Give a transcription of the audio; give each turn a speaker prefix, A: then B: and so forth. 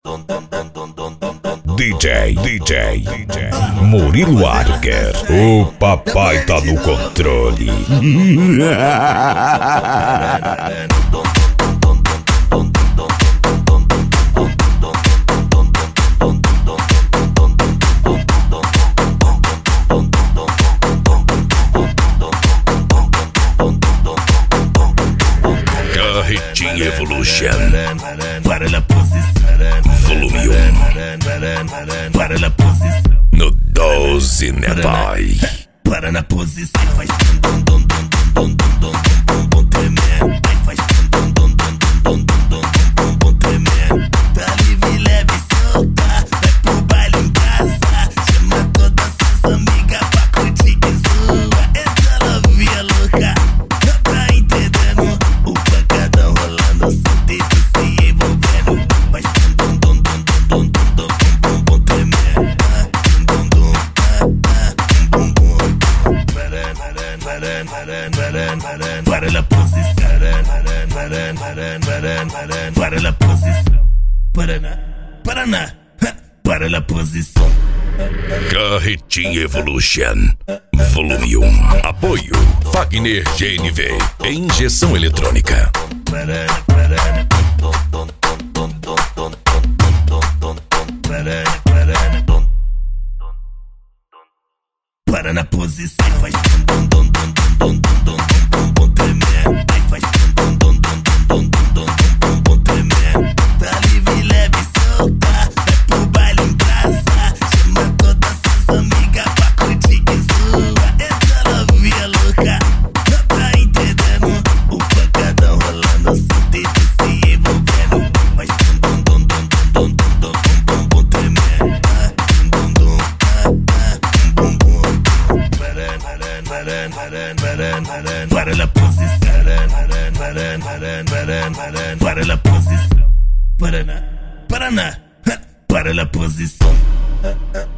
A: DJ Murilo Arker, o papai tá no controle. Carretinha Evolution,
B: para la posição,
A: volume 1,
B: para la posição,
A: no 12, né pai?
B: para na posição, faz dum dum dum dum dum dum dum dum tremendo, faz dum dum dum dum dum dum dum dum tremendo, tá livre, leve, solta, vai pro baile em casa, chama todas suas amigas pra curtir que zoa, essa novinha louca, não tá entendendo, o pancadão rolando, seu dedo se envolvendo, faz dum dum dum dum dum dum dum dum tremendo, dum dum bum bum, para la posição, para la posição, para la posição.
A: Carretinha Evolution, volume 1. Apoio Wagner GNV, injeção eletrônica.
B: Para na posição, faz dum dum dum dum dum dum dum dum tremendo, faz dum dum dum dum dum dum dum tremendo, tá livre, leve, solta, vai pro baile em casa, chama todas suas amigas pra curtir que zoa, essa novinha louca, não tá entendendo, o pancadão rolando, seu dedo se envolvendo, faz dum dum dum dum dum dum dum tremendo, dum dum bum bum. Para la posição, para la posição, para la posição.